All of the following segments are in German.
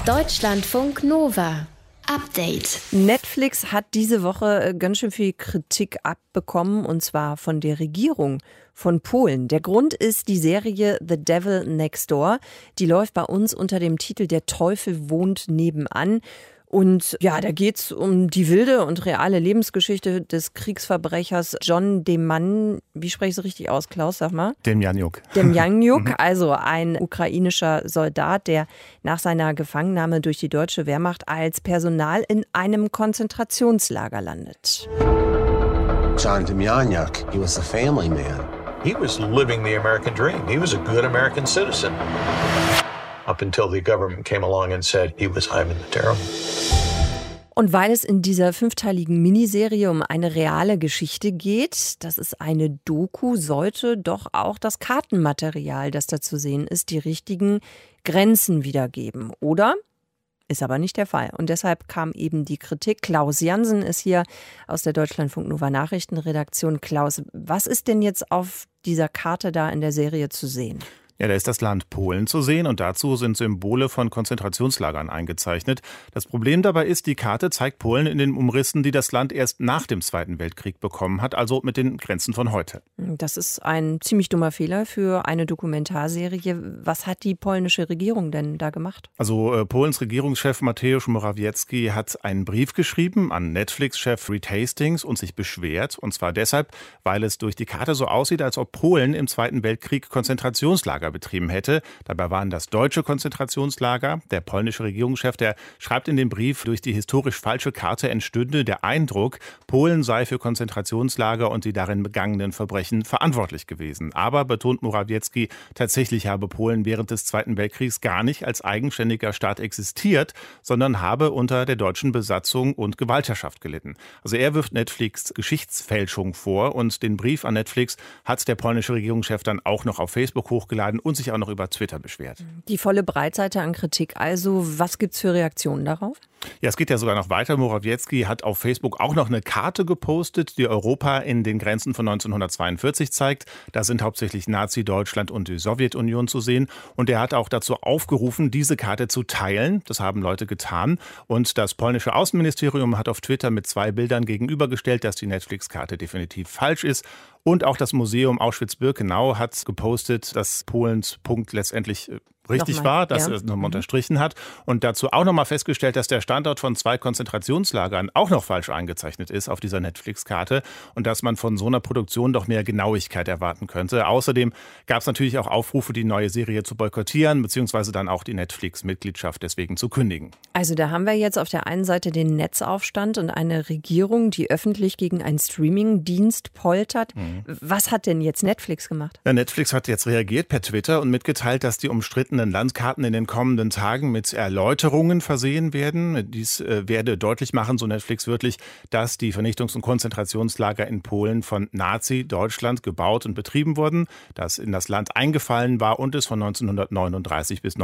Deutschlandfunk Nova. Update. Netflix hat diese Woche ganz schön viel Kritik abbekommen, und zwar von der Regierung von Polen. Der Grund ist die Serie The Devil Next Door. Die läuft bei uns unter dem Titel Der Teufel wohnt nebenan. Und ja, da geht's um die wilde und reale Lebensgeschichte des Kriegsverbrechers John Demjanjuk. Wie spreche ich es richtig aus, Klaus, sag mal? Demjanjuk. Demjanjuk, also ein ukrainischer Soldat, der nach seiner Gefangennahme durch die deutsche Wehrmacht als Personal in einem Konzentrationslager landet. John Demjanjuk, he was a family man. He was living the American dream. He was a good American citizen. Up until the government came along and said he was Ivan the Terrible. Und weil es in dieser 5-teiligen Miniserie um eine reale Geschichte geht, das ist eine Doku, sollte doch auch das Kartenmaterial, das da zu sehen ist, die richtigen Grenzen wiedergeben, oder? Ist aber nicht der Fall. Und deshalb kam eben die Kritik. Klaus Jansen ist hier aus der Deutschlandfunk Nova Nachrichtenredaktion. Klaus, was ist denn jetzt auf dieser Karte da in der Serie zu sehen? Ja, da ist das Land Polen zu sehen und dazu sind Symbole von Konzentrationslagern eingezeichnet. Das Problem dabei ist, die Karte zeigt Polen in den Umrissen, die das Land erst nach dem Zweiten Weltkrieg bekommen hat, also mit den Grenzen von heute. Das ist ein ziemlich dummer Fehler für eine Dokumentarserie. Was hat die polnische Regierung denn da gemacht? Also Polens Regierungschef Mateusz Morawiecki hat einen Brief geschrieben an Netflix-Chef Reed Hastings und sich beschwert. Und zwar deshalb, weil es durch die Karte so aussieht, als ob Polen im Zweiten Weltkrieg Konzentrationslager betrieben hätte. Dabei waren das deutsche Konzentrationslager. Der polnische Regierungschef, der schreibt in dem Brief, durch die historisch falsche Karte entstünde der Eindruck, Polen sei für Konzentrationslager und die darin begangenen Verbrechen verantwortlich gewesen. Aber, betont Morawiecki, tatsächlich habe Polen während des Zweiten Weltkriegs gar nicht als eigenständiger Staat existiert, sondern habe unter der deutschen Besatzung und Gewaltherrschaft gelitten. Also er wirft Netflix Geschichtsfälschung vor und den Brief an Netflix hat der polnische Regierungschef dann auch noch auf Facebook hochgeladen und sich auch noch über Twitter beschwert. Die volle Breitseite an Kritik also. Was gibt's für Reaktionen darauf? Ja, es geht ja sogar noch weiter. Morawiecki hat auf Facebook auch noch eine Karte gepostet, die Europa in den Grenzen von 1942 zeigt. Da sind hauptsächlich Nazi-Deutschland und die Sowjetunion zu sehen. Und er hat auch dazu aufgerufen, diese Karte zu teilen. Das haben Leute getan. Und das polnische Außenministerium hat auf Twitter mit 2 Bildern gegenübergestellt, dass die Netflix-Karte definitiv falsch ist. Und auch das Museum Auschwitz-Birkenau hat gepostet, dass Polens Punkt letztendlich richtig war, dass er es nochmal unterstrichen hat. Und dazu auch nochmal festgestellt, dass der Standort von 2 Konzentrationslagern auch noch falsch eingezeichnet ist auf dieser Netflix-Karte und dass man von so einer Produktion doch mehr Genauigkeit erwarten könnte. Außerdem gab es natürlich auch Aufrufe, die neue Serie zu boykottieren, beziehungsweise dann auch die Netflix-Mitgliedschaft deswegen zu kündigen. Also da haben wir jetzt auf der einen Seite den Netzaufstand und eine Regierung, die öffentlich gegen einen Streaming-Dienst poltert. Was hat denn jetzt Netflix gemacht? Ja, Netflix hat jetzt reagiert per Twitter und mitgeteilt, dass die umstrittenen Landkarten in den kommenden Tagen mit Erläuterungen versehen werden. Dies werde deutlich machen, so Netflix wörtlich, dass die Vernichtungs- und Konzentrationslager in Polen von Nazi-Deutschland gebaut und betrieben wurden, das in das Land eingefallen war und es von 1939 bis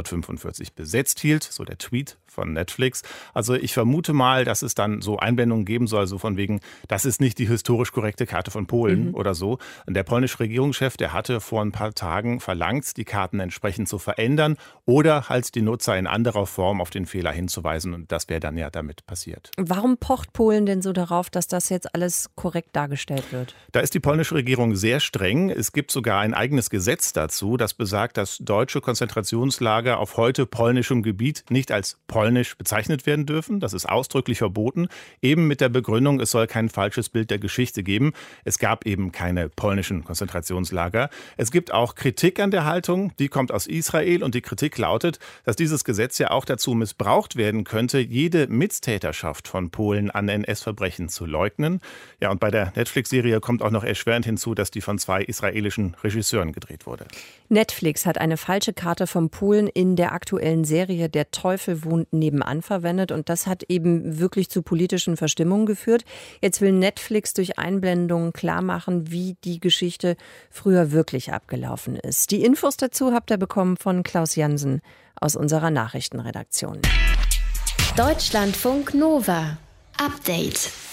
1945 besetzt hielt, so der Tweet von Netflix. Also ich vermute mal, dass es dann so Einblendungen geben soll, so von wegen, das ist nicht die historisch korrekte Karte von Polen oder so. Und der polnische Regierungschef, der hatte vor ein paar Tagen verlangt, die Karten entsprechend zu verändern oder halt die Nutzer in anderer Form auf den Fehler hinzuweisen. Und das wäre dann ja damit passiert. Warum pocht Polen denn so darauf, dass das jetzt alles korrekt dargestellt wird? Da ist die polnische Regierung sehr streng. Es gibt sogar ein eigenes Gesetz dazu, das besagt, dass deutsche Konzentrationslager auf heute polnischem Gebiet nicht als polnisch bezeichnet werden dürfen. Das ist ausdrücklich verboten. Eben mit der Begründung, es soll kein falsches Bild der Geschichte geben. Es gab eben keine polnischen Konzentrationslager. Es gibt auch Kritik an der Haltung. Die kommt aus Israel und die Kritik lautet, dass dieses Gesetz ja auch dazu missbraucht werden könnte, jede Mittäterschaft von Polen an NS-Verbrechen zu leugnen. Ja, und bei der Netflix-Serie kommt auch noch erschwerend hinzu, dass die von 2 israelischen Regisseuren gedreht wurde. Netflix hat eine falsche Karte von Polen in der aktuellen Serie Der Teufel wohnt nebenan verwendet und das hat eben wirklich zu politischen Verstimmungen geführt. Jetzt will Netflix durch Einblendungen klarmachen, wie die Geschichte früher wirklich abgelaufen ist. Die Infos dazu habt ihr bekommen von Klaus Jansen aus unserer Nachrichtenredaktion. Deutschlandfunk Nova. Update.